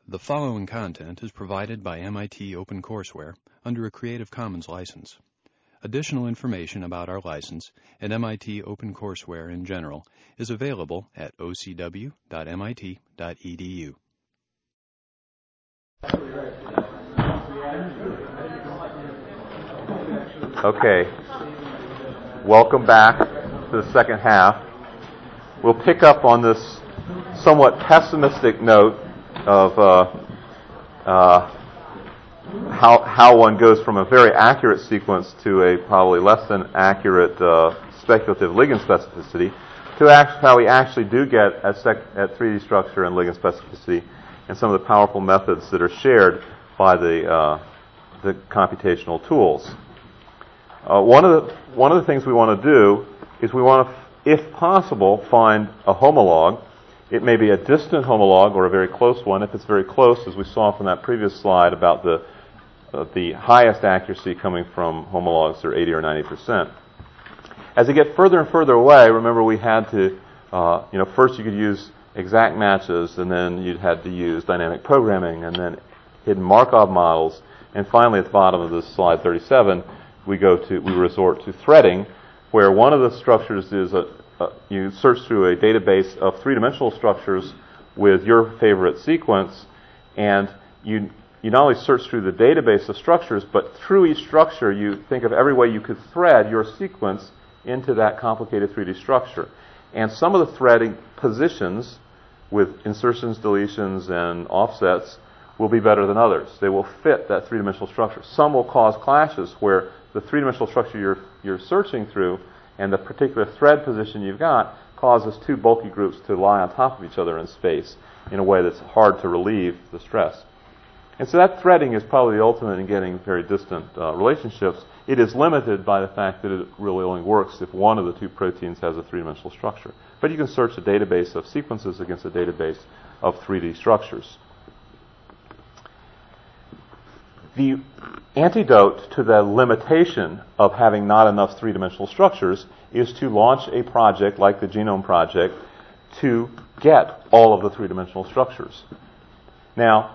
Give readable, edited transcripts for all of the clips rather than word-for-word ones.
The following content is provided by MIT OpenCourseware under a Creative Commons license. Additional information about our license and MIT OpenCourseware in general is available at ocw.mit.edu. Okay, welcome back to the second half. We'll pick up on this somewhat pessimistic note of how one goes from a very accurate sequence to a probably less than accurate speculative ligand specificity to how we actually do get at 3D structure and ligand specificity and some of the powerful methods that are shared by the computational tools. One of the things we want to do is we want to, if possible, find a homologue. It may be a distant homologue or a very close one. If it's very close, as we saw from that previous slide about the highest accuracy coming from homologues that are 80 or 90%. As you get further and further away, remember we had to, first you could use exact matches, and then you had to use dynamic programming, and then hidden Markov models, and finally at the bottom of this slide 37, we resort to threading, where one of the structures is you search through a database of three-dimensional structures with your favorite sequence, and you not only search through the database of structures, but through each structure you think of every way you could thread your sequence into that complicated 3D structure. And some of the threading positions with insertions, deletions, and offsets will be better than others. They will fit that three-dimensional structure. Some will cause clashes where the three-dimensional structure you're searching through and the particular thread position you've got causes two bulky groups to lie on top of each other in space in a way that's hard to relieve the stress. And so that threading is probably the ultimate in getting very distant relationships. It is limited by the fact that it really only works if one of the two proteins has a three-dimensional structure. But you can search a database of sequences against a database of 3D structures. The antidote to the limitation of having not enough three-dimensional structures is to launch a project like the Genome Project to get all of the three-dimensional structures. Now,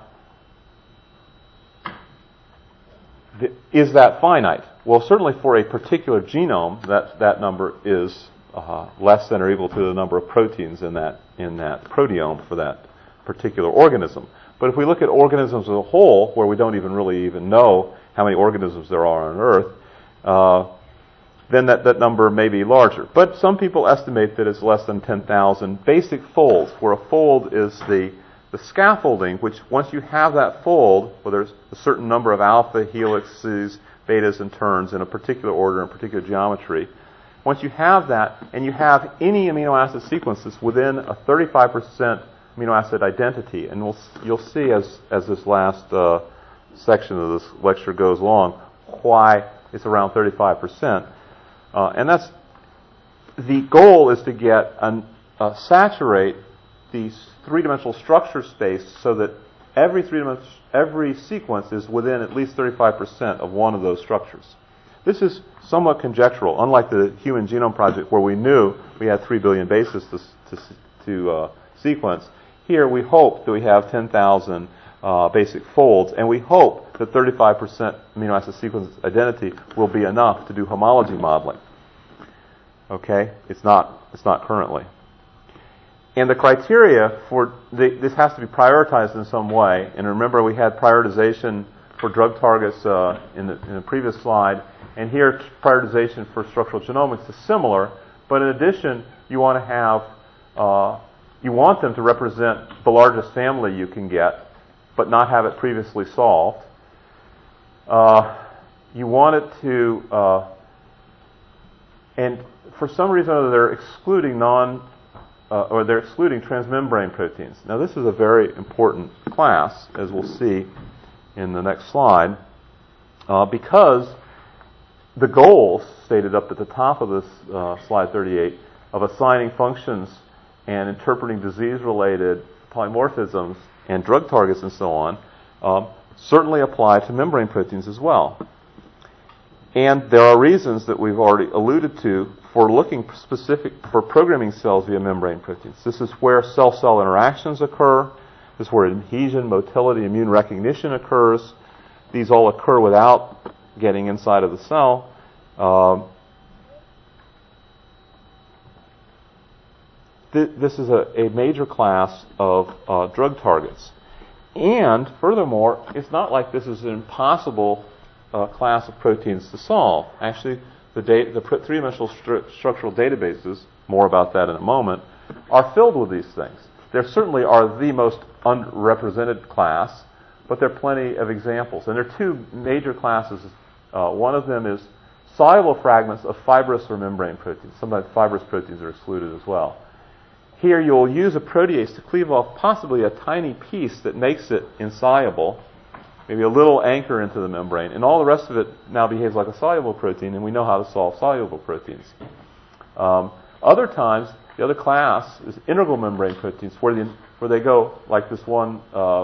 is that finite? Well, certainly for a particular genome, that number is less than or equal to the number of proteins in that proteome for that particular organism. But if we look at organisms as a whole, where we don't really know how many organisms there are on Earth, then that number may be larger. But some people estimate that it's less than 10,000 basic folds, where a fold is the scaffolding, which once you have that fold, where there's a certain number of alpha helixes, betas, and turns in a particular order and particular geometry, once you have that, and you have any amino acid sequences within a 35% amino acid identity, and you'll see as this last section of this lecture goes along why it's around 35%. And that's the goal is to get saturate the three-dimensional structure space so that every sequence is within at least 35% of one of those structures. This is somewhat conjectural, unlike the Human Genome Project where we knew we had 3 billion bases to sequence. Here we hope that we have 10,000 basic folds, and we hope that 35% amino acid sequence identity will be enough to do homology modeling. Okay? It's not currently. And the criteria for this has to be prioritized in some way. And remember, we had prioritization for drug targets in the previous slide, and here prioritization for structural genomics is similar. But in addition, you want to have you want them to represent the largest family you can get, but not have it previously solved. You want it to, and for some reason or other, they're excluding transmembrane proteins. Now, this is a very important class, as we'll see in the next slide, because the goals stated up at the top of this slide 38 of assigning functions and interpreting disease-related polymorphisms and drug targets and so on certainly apply to membrane proteins as well. And there are reasons that we've already alluded to for looking specific for programming cells via membrane proteins. This is where cell-cell interactions occur. This is where adhesion, motility, immune recognition occurs. These all occur without getting inside of the cell. This is a major class of drug targets. And furthermore, it's not like this is an impossible class of proteins to solve. Actually, the three-dimensional structural databases, more about that in a moment, are filled with these things. There certainly are the most unrepresented class, but there are plenty of examples. And there are two major classes. One of them is soluble fragments of fibrous or membrane proteins. Sometimes fibrous proteins are excluded as well. Here you'll use a protease to cleave off possibly a tiny piece that makes it insoluble, maybe a little anchor into the membrane, and all the rest of it now behaves like a soluble protein, and we know how to solve soluble proteins. Other times, the other class is integral membrane proteins, where they go like this one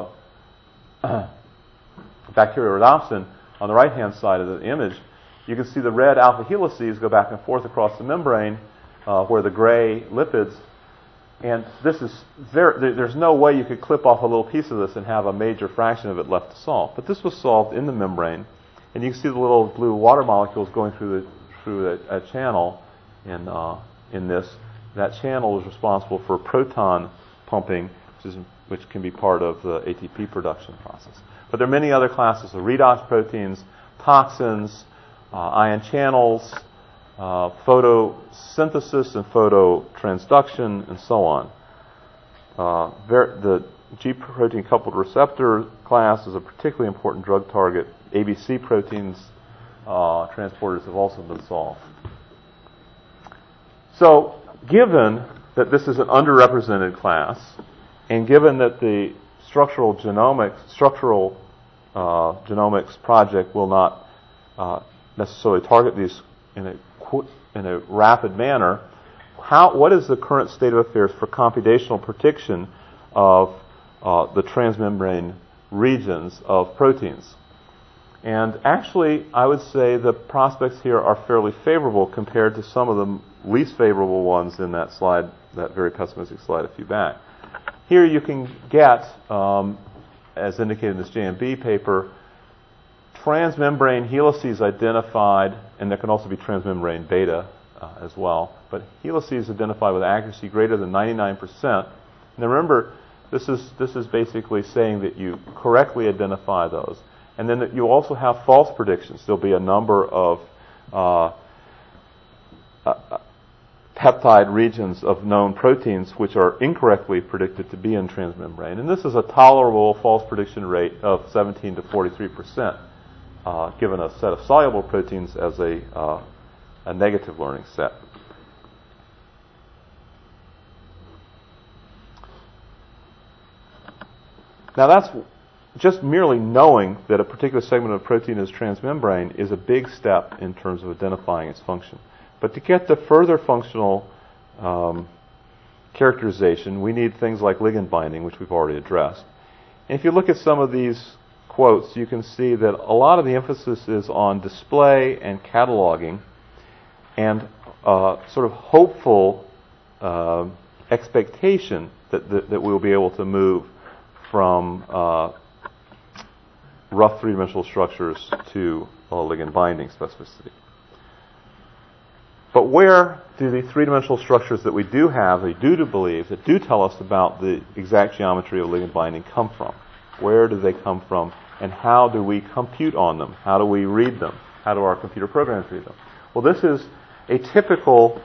Bacteriorhodopsin on the right-hand side of the image. You can see the red alpha helices go back and forth across the membrane, where the gray lipids. And this is there's no way you could clip off a little piece of this and have a major fraction of it left to solve. But this was solved in the membrane, and you can see the little blue water molecules going through a channel in this. That channel is responsible for proton pumping, which can be part of the ATP production process. But there are many other classes of redox proteins, toxins, ion channels, photosynthesis and phototransduction, and so on. The G protein coupled receptor class is a particularly important drug target. ABC proteins transporters have also been solved. So, given that this is an underrepresented class, and given that the structural genomics project will not necessarily target these in a rapid manner, what is the current state of affairs for computational prediction of the transmembrane regions of proteins? And actually, I would say the prospects here are fairly favorable compared to some of the least favorable ones in that slide, that very pessimistic slide a few back. Here you can get, as indicated in this JMB paper, transmembrane helices identified, and there can also be transmembrane beta as well, but helices identified with accuracy greater than 99%. And remember, this is basically saying that you correctly identify those. And then that you also have false predictions. There'll be a number of peptide regions of known proteins which are incorrectly predicted to be in transmembrane. And this is a tolerable false prediction rate of 17 to 43%, given a set of soluble proteins as a negative learning set. Now that's just merely knowing that a particular segment of protein is transmembrane is a big step in terms of identifying its function. But to get to further functional characterization, we need things like ligand binding, which we've already addressed. And if you look at some of these quotes, you can see that a lot of the emphasis is on display and cataloging and sort of hopeful expectation that we'll be able to move from rough three-dimensional structures to ligand binding specificity. But where do the three-dimensional structures that we do have, that do tell us about the exact geometry of ligand binding come from? Where do they come from, and how do we compute on them? How do we read them? How do our computer programs read them? Well, this is a typical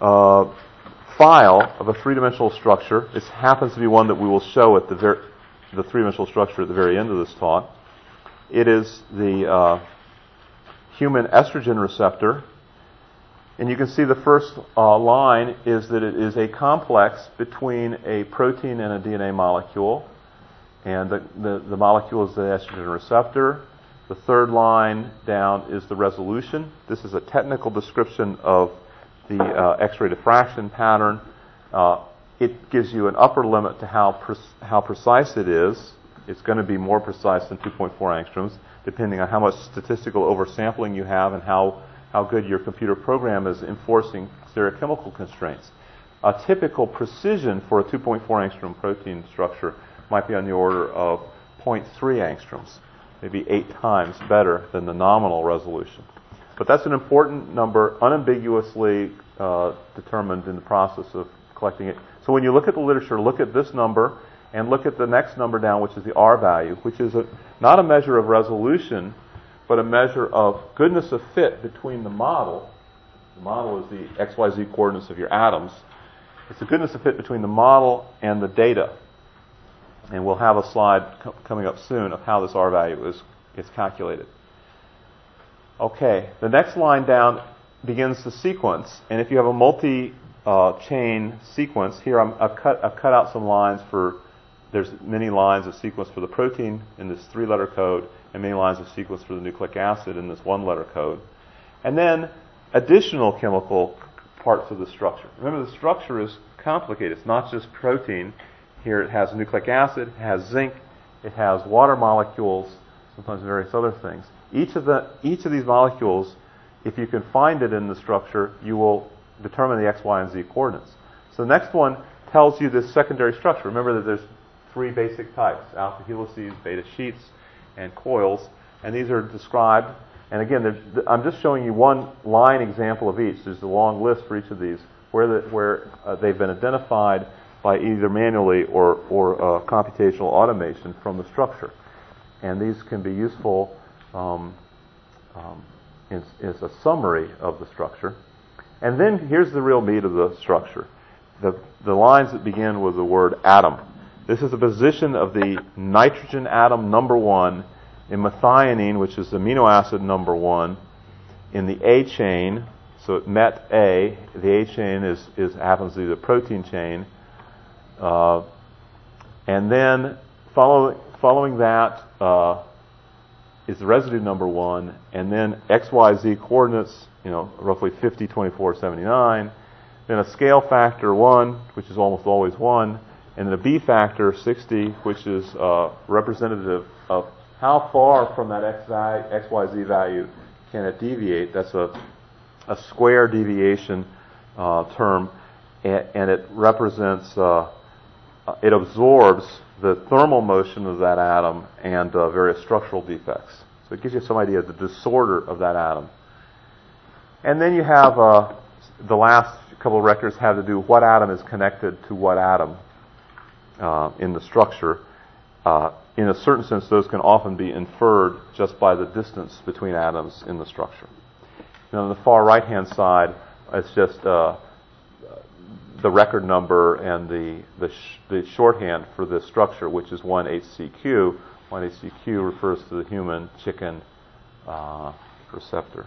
file of a three-dimensional structure. This happens to be one that we will show at the three-dimensional structure at the very end of this talk. It is the human estrogen receptor. And you can see the first line is that it is a complex between a protein and a DNA molecule. And the molecule is the estrogen receptor. The third line down is the resolution. This is a technical description of the X-ray diffraction pattern. It gives you an upper limit to how precise it is. It's going to be more precise than 2.4 angstroms, depending on how much statistical oversampling you have and how good your computer program is enforcing stereochemical constraints. A typical precision for a 2.4 angstrom protein structure might be on the order of 0.3 angstroms, maybe 8 times better than the nominal resolution. But that's an important number, unambiguously determined in the process of collecting it. So when you look at the literature, look at this number and look at the next number down, which is the R value, which is not a measure of resolution, but a measure of goodness of fit between the model. The model is the XYZ coordinates of your atoms. It's a goodness of fit between the model and the data. And we'll have a slide coming up soon of how this R value is calculated. Okay, the next line down begins the sequence. And if you have a multi-chain sequence, here I've cut out some lines for, there's many lines of sequence for the protein in this 3-letter code, and many lines of sequence for the nucleic acid in this 1-letter code. And then additional chemical parts of the structure. Remember, the structure is complicated. It's not just protein. Here it has nucleic acid, it has zinc, it has water molecules, sometimes various other things. Each of these molecules, if you can find it in the structure, you will determine the X, Y, and Z coordinates. So the next one tells you this secondary structure. Remember that there's 3 basic types: alpha helices, beta sheets, and coils. And these are described. And again, I'm just showing you one line example of each. There's a long list for each of these where they've been identified by either manually or computational automation from the structure. And these can be useful as a summary of the structure. And then here's the real meat of the structure. The lines that begin with the word atom. This is the position of the nitrogen atom number 1 in methionine, which is amino acid number 1, in the A chain. So it met A. The A chain happens to be the protein chain. And then following that is the residue number 1, and then XYZ coordinates, roughly 50, 24, 79. Then a scale factor 1, which is almost always 1, and then a B factor 60, which is representative of how far from that XYZ value can it deviate. That's a square deviation term, and it represents, it absorbs the thermal motion of that atom and various structural defects. So it gives you some idea of the disorder of that atom. And then you have the last couple of records have to do what atom is connected to what atom in the structure. In a certain sense, those can often be inferred just by the distance between atoms in the structure. Now, on the far right-hand side, it's just the record number and the shorthand for this structure, which is 1-HCQ. 1-HCQ refers to the human chicken receptor.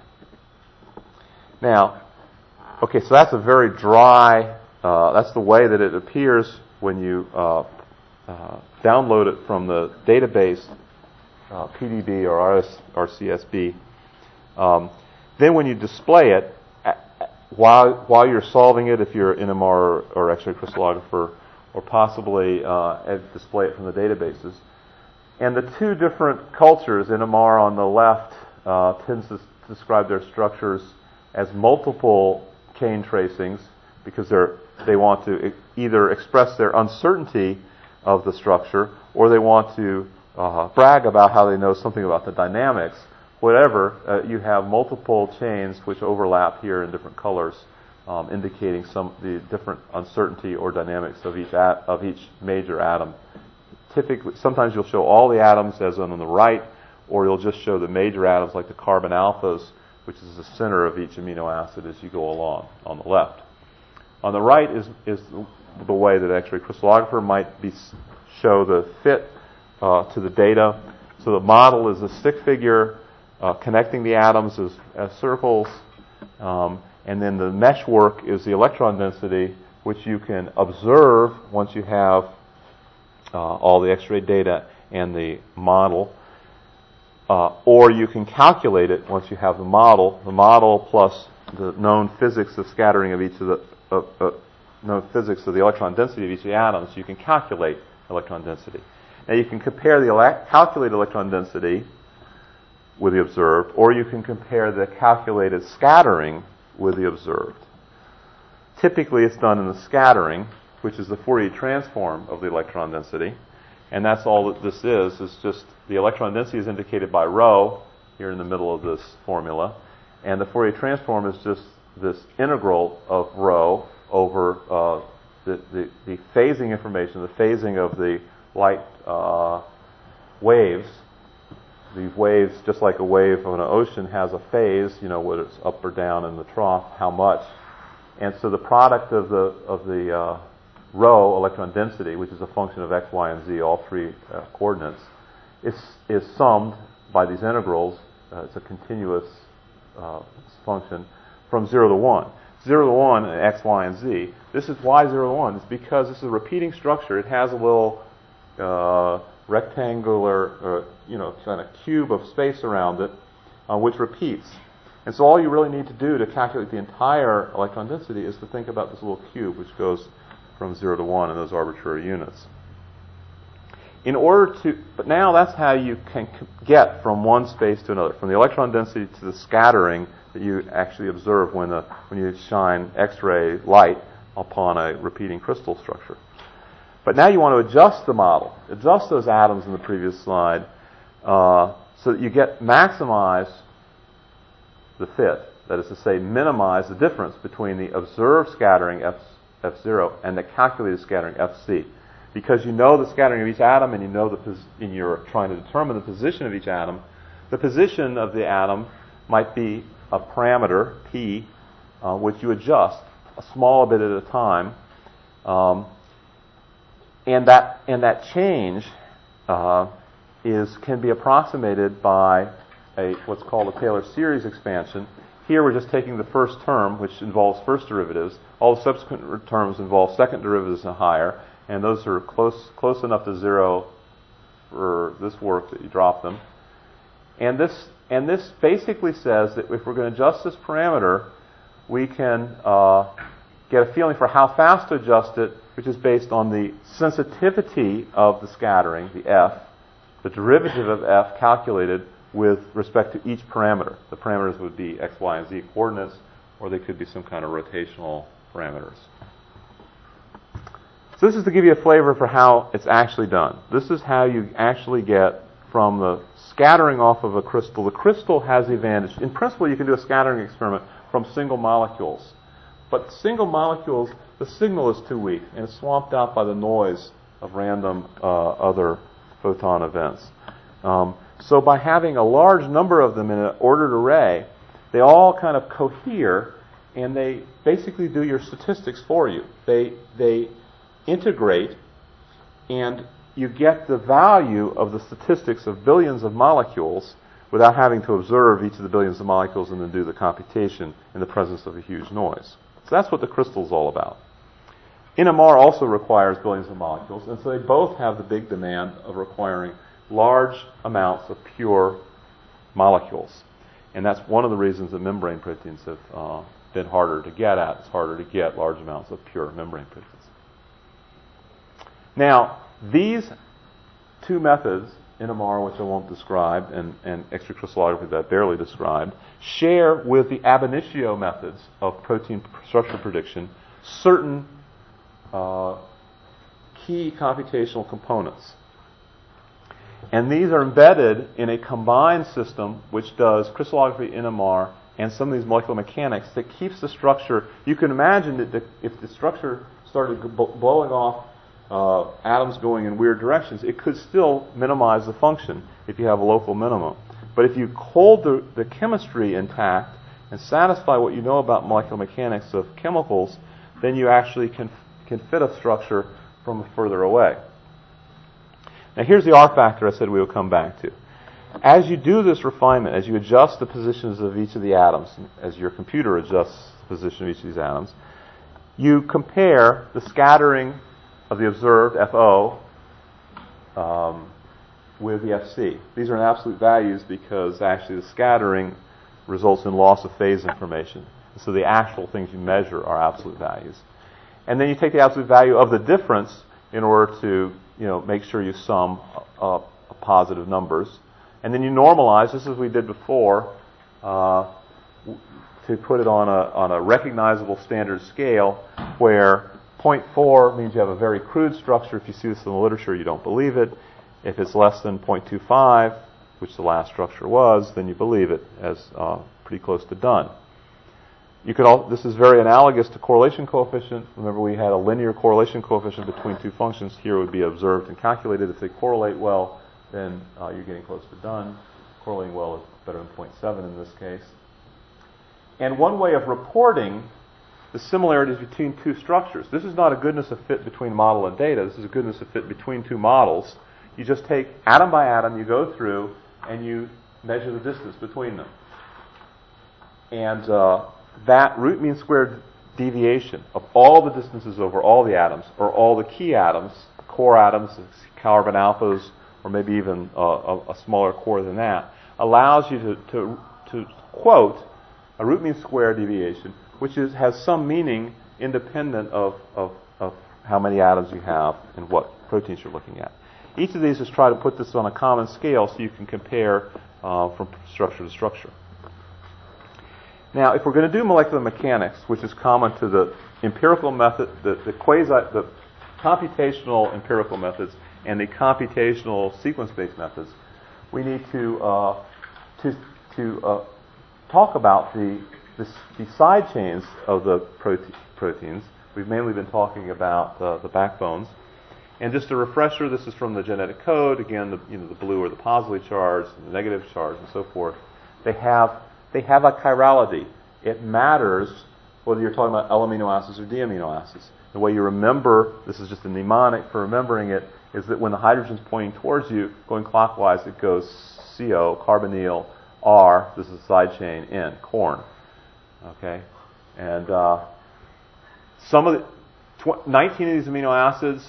Now, okay, so that's a very dry, that's the way that it appears when you download it from the database, PDB or RCSB. Then when you display it, while you're solving it, if you're NMR or X-ray crystallographer, or possibly display it from the databases. And the 2 different cultures, NMR on the left tends to describe their structures as multiple chain tracings because they want to either express their uncertainty of the structure or they want to brag about how they know something about the dynamics. Whatever, you have multiple chains which overlap here in different colors, indicating the different uncertainty or dynamics of each major atom. Typically, sometimes you'll show all the atoms as on the right, or you'll just show the major atoms like the carbon alphas, which is the center of each amino acid as you go along on the left. On the right is the way that X-ray crystallographer might show the fit to the data. So the model is a stick figure connecting the atoms as circles, and then the meshwork is the electron density, which you can observe once you have all the X-ray data and the model, or you can calculate it once you have the model plus the known physics of scattering of each of the known physics of the electron density of each of the atoms. You can calculate electron density. Now you can compare the calculated electron density with the observed, or you can compare the calculated scattering with the observed. Typically it's done in the scattering, which is the Fourier transform of the electron density. And that's all that this is. It's just the electron density is indicated by rho here in the middle of this formula. And the Fourier transform is just this integral of rho over the phasing information, the phasing of the light waves. These waves, just like a wave of an ocean, has a phase, whether it's up or down in the trough, how much. And so the product of the rho electron density, which is a function of x, y, and z, all three coordinates, is summed by these integrals. It's a continuous function from 0 to 1. 0 to 1, x, y, and z. This is why 0 to 1. It's because this is a repeating structure. It has a little rectangular, kind of cube of space around it, which repeats. And so all you really need to do to calculate the entire electron density is to think about this little cube, which goes from 0 to 1 in those arbitrary units. But now that's how you can get from one space to another, from the electron density to the scattering that you actually observe when you shine X-ray light upon a repeating crystal structure. But now you want to adjust the model, adjust those atoms in the previous slide, so that you maximize the fit. That is to say, minimize the difference between the observed scattering F0 and the calculated scattering FC. Because you know the scattering of each atom, and you know and you're trying to determine the position of each atom. The position of the atom might be a parameter P, which you adjust a small bit at a time, and that change can be approximated by what's called a Taylor series expansion. Here we're just taking the first term, which involves first derivatives. All the subsequent terms involve second derivatives and higher, and those are close enough to 0 for this work that you drop them. And this basically says that if we're going to adjust this parameter, we can get a feeling for how fast to adjust it, which is based on the sensitivity of the scattering, the F, the derivative of F calculated with respect to each parameter. The parameters would be x, y, and z coordinates, or they could be some kind of rotational parameters. So this is to give you a flavor for how it's actually done. This is how you actually get from the scattering off of a crystal. The crystal has the advantage. In principle, you can do a scattering experiment from single molecules. But single molecules, the signal is too weak, and it's swamped out by the noise of random other photon events. So by having a large number of them in an ordered array, they all kind of cohere, and they basically do your statistics for you. They integrate, and you get the value of the statistics of billions of molecules without having to observe each of the billions of molecules and then do the computation in the presence of a huge noise. So that's what the crystal is all about. NMR also requires billions of molecules, and so they both have the big demand of requiring large amounts of pure molecules. And that's one of the reasons that membrane proteins have been harder to get at. It's harder to get large amounts of pure membrane proteins. Now, these two methods, NMR, which I won't describe, and X-ray crystallography that I barely described, share with the ab initio methods of protein structure prediction certain key computational components. And these are embedded in a combined system which does crystallography, NMR, and some of these molecular mechanics that keeps the structure. You can imagine that if the structure started blowing off atoms going in weird directions, it could still minimize the function if you have a local minimum. But if you hold the chemistry intact and satisfy what you know about molecular mechanics of chemicals, then you actually can fit a structure from further away. Now here's the R factor I said we will come back to. As you do this refinement, as you adjust the positions of each of the atoms, as your computer adjusts the position of each of these atoms, you compare the scattering of the observed FO with the FC. These are in absolute values because actually the scattering results in loss of phase information. So the actual things you measure are absolute values. And then you take the absolute value of the difference in order to make sure you sum positive numbers. And then you normalize, just as we did before, to put it on a recognizable standard scale where 0.4 means you have a very crude structure. If you see this in the literature, you don't believe it. If it's less than 0.25, which the last structure was, then you believe it as pretty close to done. This is very analogous to correlation coefficient. Remember, we had a linear correlation coefficient between two functions. Here it would be observed and calculated. If they correlate well, then you're getting close to done. Correlating well is better than 0.7 in this case. And one way of reporting the similarities between two structures. This is not a goodness of fit between model and data. This is a goodness of fit between two models. You just take atom by atom, you go through, and you measure the distance between them. And that root mean squared deviation of all the distances over all the atoms, or all the key atoms, core atoms, carbon alphas, or maybe even a smaller core than that, allows you to quote a root mean square deviation, which has some meaning independent of how many atoms you have and what proteins you're looking at. Each of these is try to put this on a common scale so you can compare from structure to structure. Now, if we're going to do molecular mechanics, which is common to the empirical method, the computational empirical methods and the computational sequence-based methods, we need to talk about the side chains of the proteins. We've mainly been talking about the backbones. And just a refresher, this is from the genetic code. Again, the blue are the positively charged, and the negative charged, and so forth. They have a chirality. It matters whether you're talking about L amino acids or D amino acids. The way you remember, this is just a mnemonic for remembering it, is that when the hydrogen's pointing towards you, going clockwise, it goes CO, carbonyl, R, this is a side chain, N, corn. Okay? And some of the 19 of these amino acids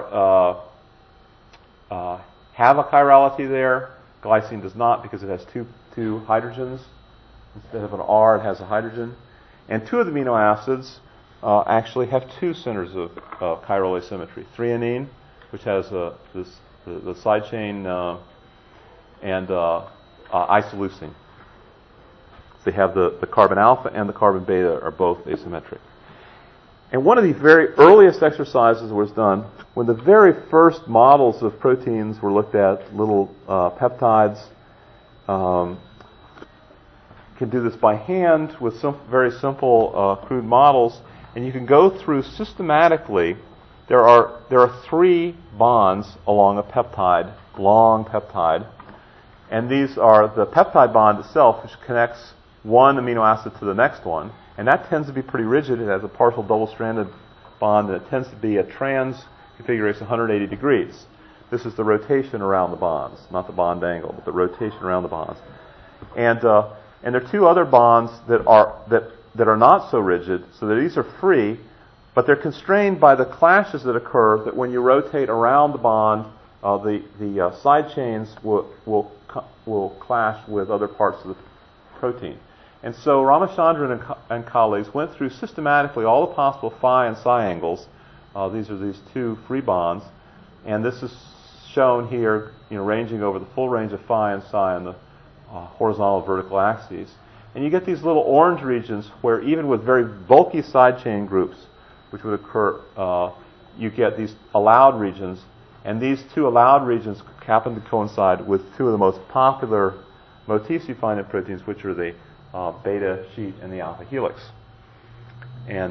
have a chirality there. Glycine does not because it has two hydrogens. Instead of an R, it has a hydrogen. And 2 of the amino acids actually have 2 centers of chiral asymmetry. Threonine, which has the side chain, and isoleucine. So they have the carbon alpha and the carbon beta are both asymmetric. And one of the very earliest exercises was done when the very first models of proteins were looked at, little peptides. Can do this by hand with some very simple crude models, and you can go through systematically. There are 3 bonds along a peptide, long peptide, and these are the peptide bond itself, which connects one amino acid to the next one, and that tends to be pretty rigid. It has a partial double-stranded bond, and it tends to be a trans configuration 180 degrees. This is the rotation around the bonds, not the bond angle, but the rotation around the bonds. And there are 2 other bonds that are not so rigid, so that these are free, but they're constrained by the clashes that occur. That when you rotate around the bond, the side chains will clash with other parts of the protein. And so Ramachandran and colleagues went through systematically all the possible phi and psi angles. These are these 2 free bonds, and this is shown here, ranging over the full range of phi and psi on the horizontal and vertical axes. And you get these little orange regions where even with very bulky side chain groups, which would occur, you get these allowed regions. And these 2 allowed regions happen to coincide with 2 of the most popular motifs you find in proteins, which are the beta sheet and the alpha helix. And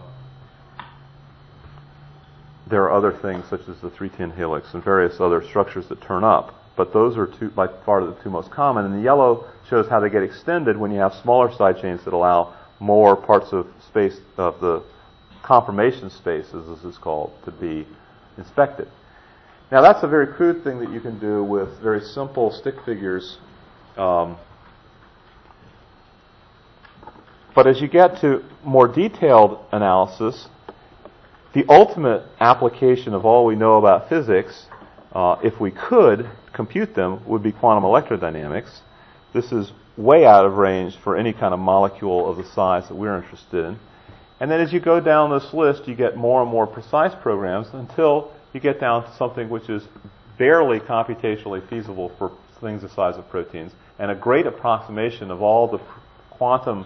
there are other things such as the 3-10 helix and various other structures that turn up. But those are by far the 2 most common. And the yellow shows how they get extended when you have smaller side chains that allow more parts of space, of the conformation space, as this is called, to be inspected. Now that's a very crude thing that you can do with very simple stick figures. But as you get to more detailed analysis, the ultimate application of all we know about physics, if we could compute them, would be quantum electrodynamics. This is way out of range for any kind of molecule of the size that we're interested in. And then as you go down this list, you get more and more precise programs until you get down to something which is barely computationally feasible for things the size of proteins, and a great approximation of all the quantum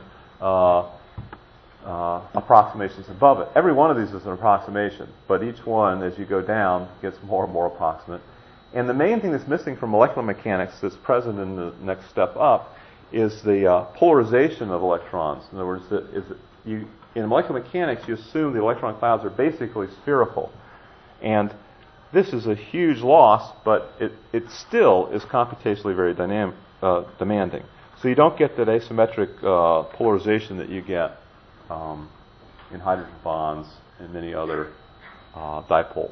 approximations above it. Every one of these is an approximation, but each one, as you go down, gets more and more approximate. And the main thing that's missing from molecular mechanics that's present in the next step up is the polarization of electrons. In other words, in molecular mechanics, you assume the electron clouds are basically spherical. And this is a huge loss, but it still is computationally very demanding. So you don't get that asymmetric polarization that you get in hydrogen bonds and many other dipoles.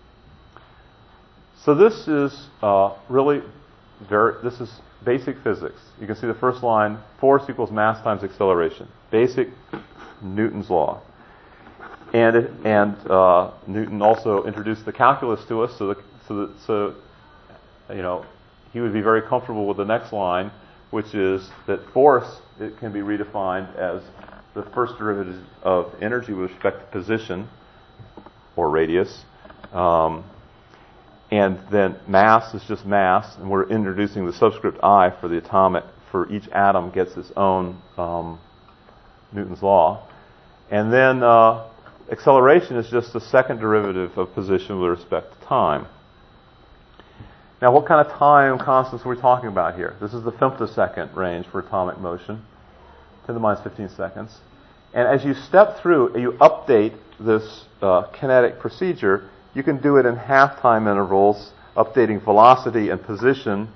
So this is this is basic physics. You can see the first line: force equals mass times acceleration. Basic Newton's law. And Newton also introduced the calculus to us, so he would be very comfortable with the next line, which is that force, it can be redefined as the first derivative of energy with respect to position or radius, and then mass is just mass, and we're introducing the subscript I for the atomic. For each atom gets its own Newton's law, and then acceleration is just the second derivative of position with respect to time. Now, what kind of time constants are we talking about here? This is the femtosecond range for atomic motion, 10 to the minus 15 seconds. And as you step through, you update this kinetic procedure, you can do it in half-time intervals, updating velocity and position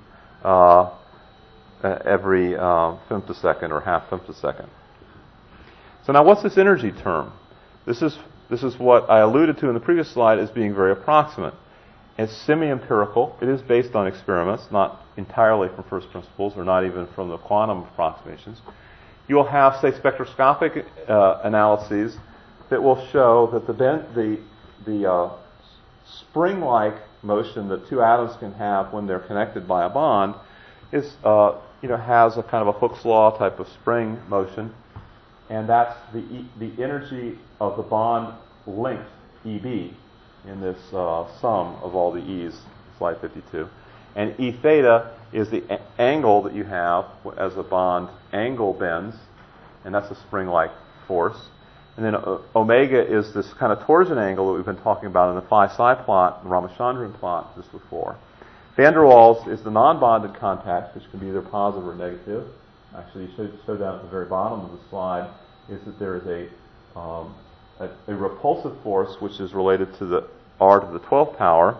every femtosecond or half femtosecond. So now what's this energy term? This is what I alluded to in the previous slide as being very approximate. It's semi-empirical. It is based on experiments, not entirely from first principles or not even from the quantum approximations. You will have, say, spectroscopic analyses that will show that the spring-like motion that two atoms can have when they're connected by a bond is, has a kind of a Hooke's law type of spring motion, and that's the energy of the bond length, EB, in this sum of all the E's, slide 52. And E theta is the angle that you have as a bond angle bends, and that's a spring-like force. And then omega is this kind of torsion angle that we've been talking about in the phi-psi plot, the Ramachandran plot just before. Van der Waals is the non-bonded contact, which can be either positive or negative. Actually, you show down at the very bottom of the slide is that there is a repulsive force which is related to the r to the 12th power,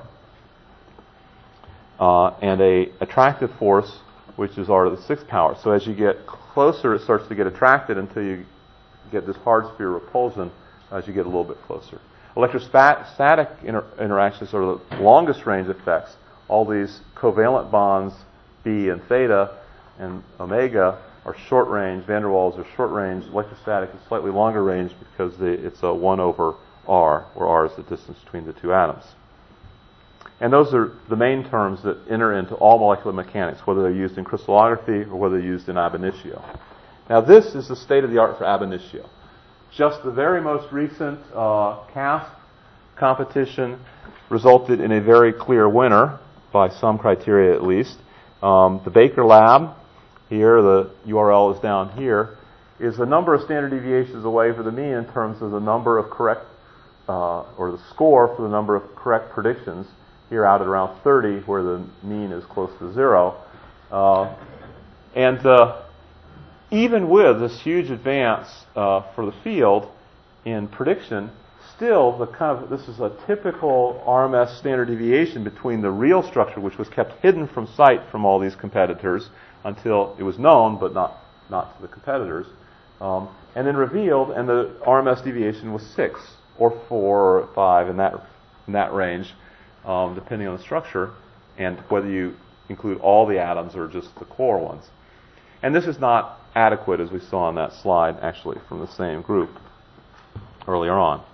and a attractive force which is r to the 6th power. So as you get closer, it starts to get attracted until you get this hard sphere repulsion as you get a little bit closer. Electrostatic interactions are the longest range effects. All these covalent bonds, B and theta and omega, are short range. Van der Waals are short range. Electrostatic is slightly longer range because it's a 1 over r, where r is the distance between the two atoms. And those are the main terms that enter into all molecular mechanics, whether they're used in crystallography or whether they're used in ab initio. Now, this is the state of the art for ab initio. Just the very most recent CASP competition resulted in a very clear winner, by some criteria at least. The Baker Lab, here, the URL is down here, is the number of standard deviations away for the mean in terms of the number of correct, or the score for the number of correct predictions, here out at around 30, where the mean is close to 0. Even with this huge advance for the field in prediction, still this is a typical RMS standard deviation between the real structure, which was kept hidden from sight from all these competitors until it was known, but not to the competitors, and then revealed, and the RMS deviation was 6 or 4 or 5 in that range, depending on the structure and whether you include all the atoms or just the core ones. And this is not adequate, as we saw on that slide, actually, from the same group earlier on.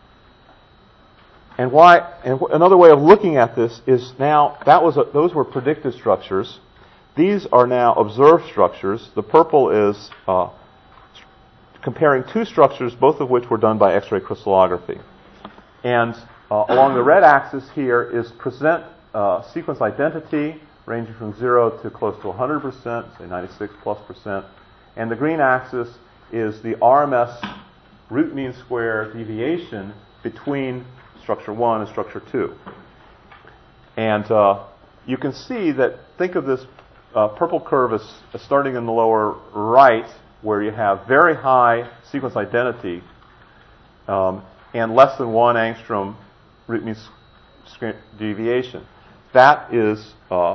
And another way of looking at this is now those were predicted structures. These are now observed structures. The purple is comparing two structures, both of which were done by X-ray crystallography. And along the red axis here is present sequence identity, ranging from 0 to close to 100%, say 96+%. And the green axis is the RMS root mean square deviation between structure 1 and structure 2. And you can see that, think of this purple curve as starting in the lower right, where you have very high sequence identity and less than 1 angstrom root mean deviation. That is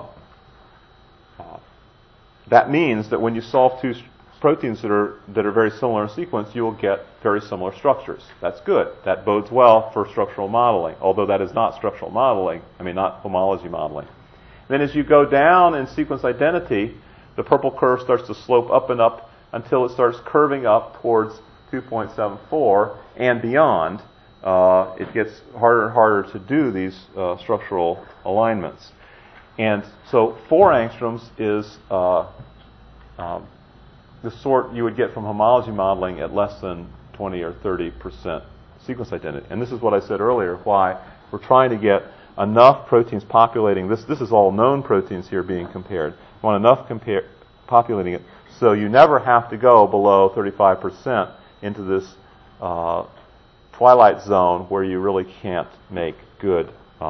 that means that when you solve two proteins that are very similar in sequence, you will get very similar structures. That's good. That bodes well for structural modeling, although that is not structural modeling. I mean, not homology modeling. Then as you go down in sequence identity, the purple curve starts to slope up and up until it starts curving up towards 2.74 and beyond. It gets harder and harder to do these structural alignments. And so 4 angstroms is the sort you would get from homology modeling at less than 20 or 30% sequence identity. And this is what I said earlier, why we're trying to get enough proteins populating. This is all known proteins here being compared. You want enough populating it so you never have to go below 35% into this twilight zone where you really can't make good.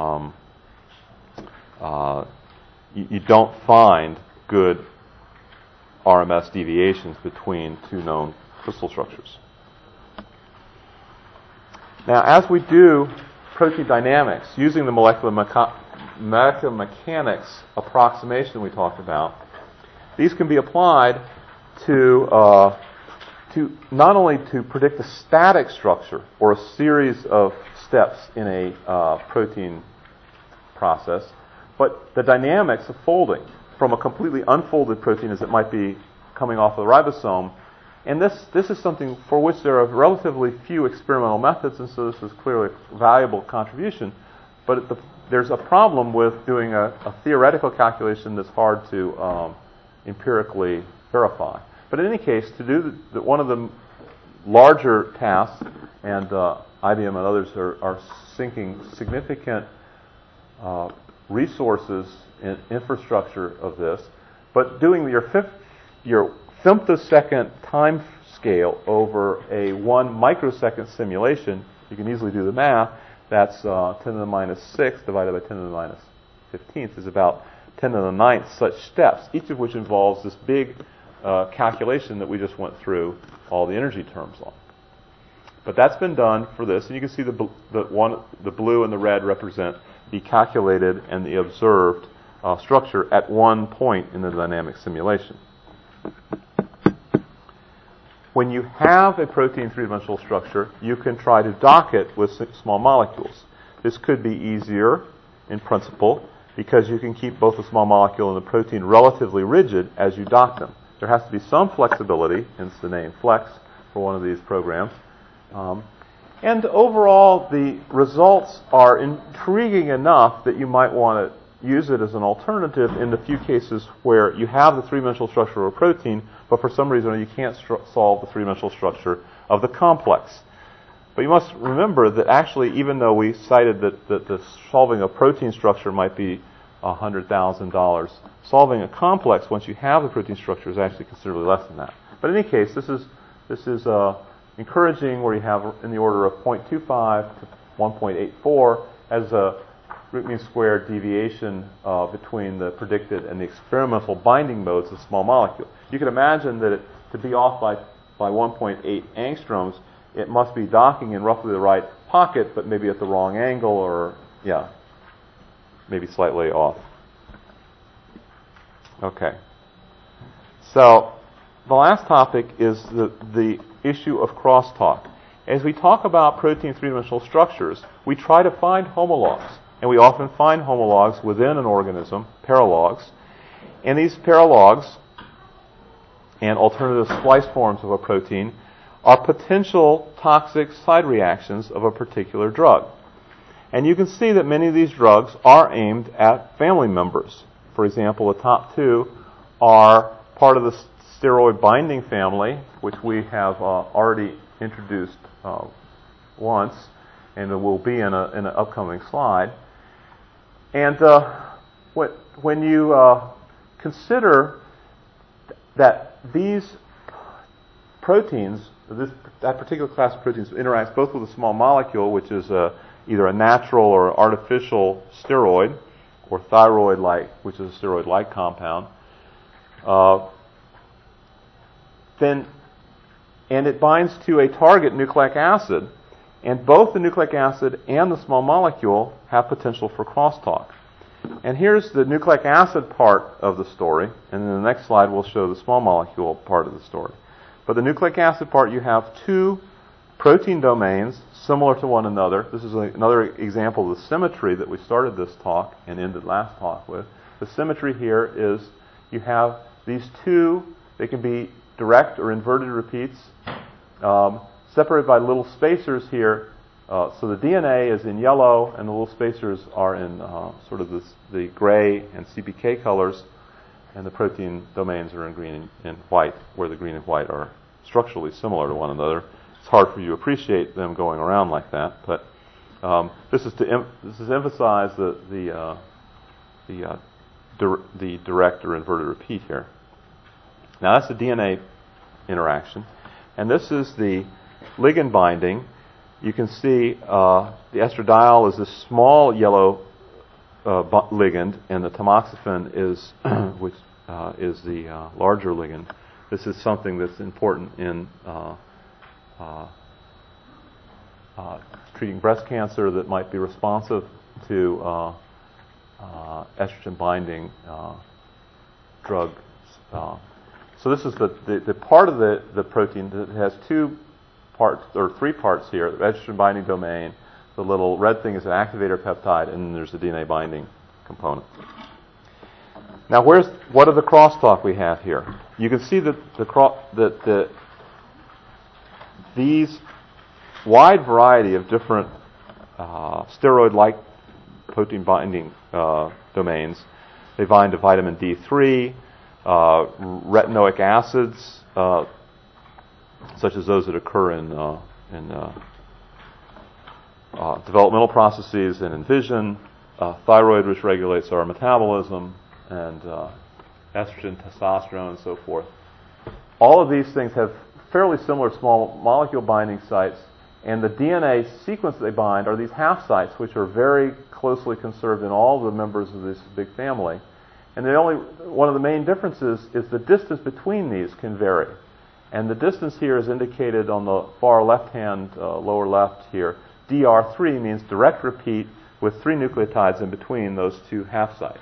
You don't find good RMS deviations between two known crystal structures. Now, as we do protein dynamics using the molecular mechanics approximation we talked about, these can be applied to not only to predict the static structure or a series of steps in a protein process, but the dynamics of folding from a completely unfolded protein as it might be coming off of the ribosome. And this is something for which there are relatively few experimental methods, and so this is clearly a valuable contribution. But there's a problem with doing a theoretical calculation that's hard to empirically verify. But in any case, to do one of the larger tasks, and IBM and others are sinking significant resources and infrastructure of this, but doing your femtosecond time scale over a 1 microsecond simulation, you can easily do the math. That's 10 to the minus 6 divided by 10 to the minus 15th is about 10 to the 9th such steps, each of which involves this big calculation that we just went through all the energy terms on. But that's been done for this, and you can see the blue and the red represent the calculated and the observed structure at one point in the dynamic simulation. When you have a protein three-dimensional structure, you can try to dock it with small molecules. This could be easier in principle because you can keep both the small molecule and the protein relatively rigid as you dock them. There has to be some flexibility, hence the name Flex for one of these programs. And overall, the results are intriguing enough that you might want to use it as an alternative in the few cases where you have the three-dimensional structure of a protein, but for some reason you can't solve the three-dimensional structure of the complex. But you must remember that actually, even though we cited that the solving a protein structure might be $100,000, solving a complex once you have the protein structure is actually considerably less than that. But in any case, this is encouraging, where you have in the order of 0.25 to 1.84 as a root mean squared deviation between the predicted and the experimental binding modes of small molecule. You can imagine that to be off by 1.8 angstroms, it must be docking in roughly the right pocket, but maybe at the wrong angle, or maybe slightly off. Okay. So the last topic is the issue of crosstalk. As we talk about protein three-dimensional structures, we try to find homologs. And we often find homologs within an organism, paralogs. And these paralogs and alternative splice forms of a protein are potential toxic side reactions of a particular drug. And you can see that many of these drugs are aimed at family members. For example, the top two are part of the steroid binding family, which we have already introduced once, and it will be in an upcoming slide. And when you consider that these proteins, that particular class of proteins interacts both with a small molecule, which is either a natural or artificial steroid, or thyroid-like, which is a steroid-like compound, and it binds to a target nucleic acid, and both the nucleic acid and the small molecule have potential for crosstalk. And here's the nucleic acid part of the story, and in the next slide we'll show the small molecule part of the story. But the nucleic acid part, you have two protein domains similar to one another. This is another example of the symmetry that we started this talk and ended last talk with. The symmetry here is you have these two, they can be direct or inverted repeats, separated by little spacers here. So the DNA is in yellow, and the little spacers are in sort of the gray and CPK colors, and the protein domains are in green and white, where the green and white are structurally similar to one another. It's hard for you to appreciate them going around like that, but this is to emphasize the direct or inverted repeat here. Now that's the DNA interaction, and this is the ligand binding. You can see the estradiol is this small yellow ligand, and the tamoxifen is which is the larger ligand. This is something that's important in treating breast cancer that might be responsive to estrogen binding drugs. So this is the part of the protein that has two parts, or three parts here: the estrogen binding domain, the little red thing is an activator peptide, and then there's the DNA binding component. Now, what are the crosstalk we have here? You can see that these wide variety of different steroid-like protein binding domains. They bind to vitamin D3, retinoic acids, such as those that occur in developmental processes and in vision, thyroid, which regulates our metabolism, and estrogen, testosterone, and so forth. All of these things have fairly similar small molecule binding sites, and the DNA sequence they bind are these half sites, which are very closely conserved in all the members of this big family. And one of the main differences is the distance between these can vary. And the distance here is indicated on the far left-hand, lower left here. DR3 means direct repeat with 3 nucleotides in between those two half sites.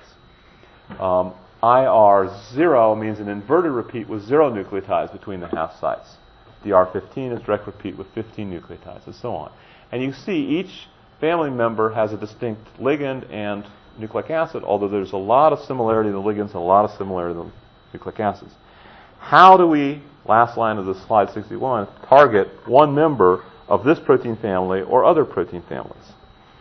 IR0 means an inverted repeat with 0 nucleotides between the half sites. DR15 is direct repeat with 15 nucleotides, and so on. And you see each family member has a distinct ligand and nucleic acid, although there's a lot of similarity in the ligands and a lot of similarity in the nucleic acids. How do we, last line of the slide 61, target one member of this protein family or other protein families?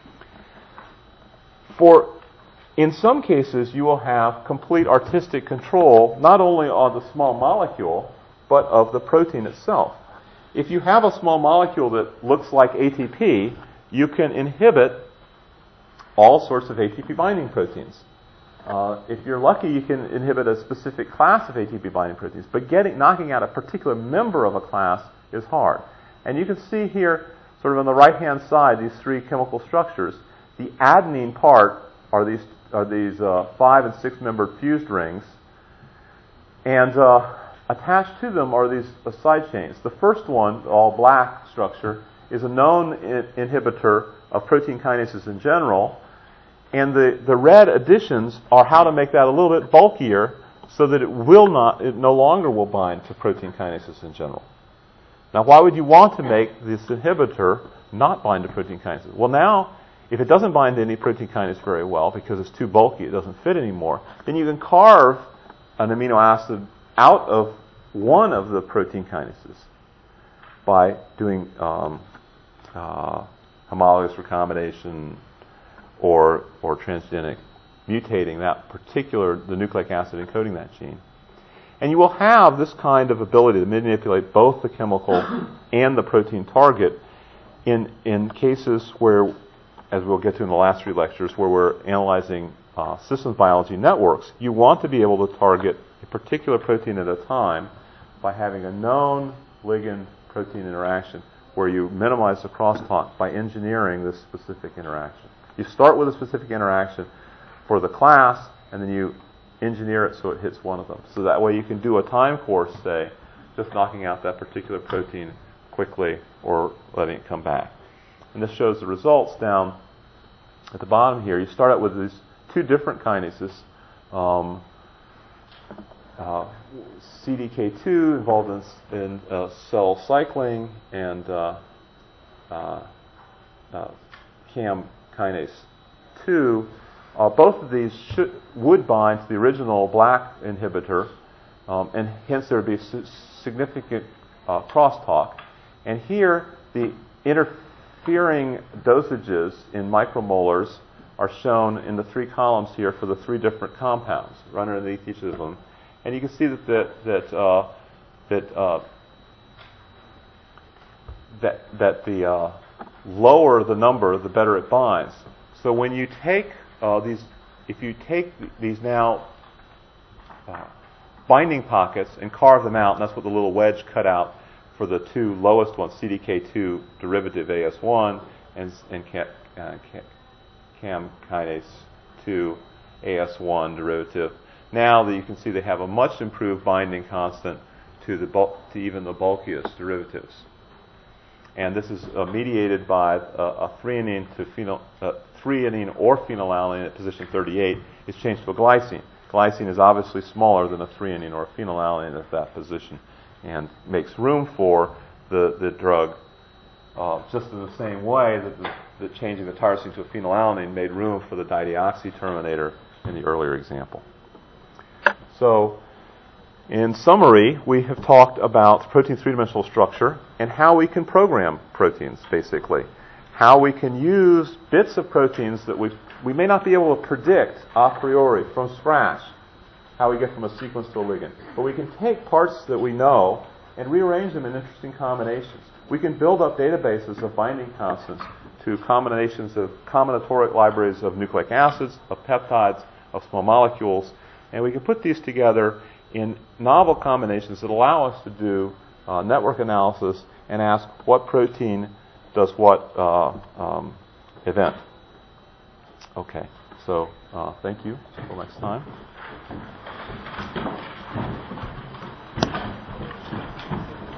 In some cases, you will have complete artistic control, not only on the small molecule, but of the protein itself. If you have a small molecule that looks like ATP, you can inhibit all sorts of ATP binding proteins. If you're lucky, you can inhibit a specific class of ATP binding proteins, but knocking out a particular member of a class is hard. And you can see here, sort of on the right-hand side, these 3 chemical structures. The adenine part are these 5 and 6 membered fused rings, and attached to them are these side chains. The first one, all black structure, is a known inhibitor of protein kinases in general, and the red additions are how to make that a little bit bulkier so that it no longer will bind to protein kinases in general. Now, why would you want to make this inhibitor not bind to protein kinases? Well, now, if it doesn't bind to any protein kinase very well because it's too bulky, it doesn't fit anymore, then you can carve an amino acid out of one of the protein kinases by doing homologous recombination or transgenic, mutating the nucleic acid encoding that gene. And you will have this kind of ability to manipulate both the chemical and the protein target in cases where, as we'll get to in the last 3 lectures, where we're analyzing systems biology networks. You want to be able to target a particular protein at a time by having a known ligand-protein interaction where you minimize the crosstalk by engineering this specific interaction. You start with a specific interaction, for the class, and then you engineer it so it hits one of them. So that way you can do a time course, say, just knocking out that particular protein quickly or letting it come back. And this shows the results down at the bottom here. You start out with these two different kinases. CDK2 involved in cell cycling, and CAM kinase 2. Both of these would bind to the original BLAC inhibitor, and hence there would be significant crosstalk. And here, the interfering dosages in micromolars are shown in the three columns here for the three different compounds, run underneath each of them. And you can see that the lower the number, the better it binds. So when you take if you take these now binding pockets and carve them out, and that's what the little wedge cut out for the two lowest ones, CDK2 derivative AS1 and CAM kinase 2 AS1 derivative. Now that you can see they have a much improved binding constant to even the bulkiest derivatives. And this is mediated by a threonine or phenylalanine at position 38 is changed to a glycine. Glycine is obviously smaller than a threonine or a phenylalanine at that position, and makes room for the drug, just in the same way that changing the tyrosine to a phenylalanine made room for the dideoxy terminator in the earlier example. So, in summary, we have talked about protein three-dimensional structure and how we can program proteins, basically. How we can use bits of proteins that we may not be able to predict a priori from scratch, how we get from a sequence to a ligand. But we can take parts that we know and rearrange them in interesting combinations. We can build up databases of binding constants to combinations of combinatoric libraries of nucleic acids, of peptides, of small molecules, and we can put these together in novel combinations that allow us to do network analysis and ask what protein does what event. Okay, so thank you. Until next time.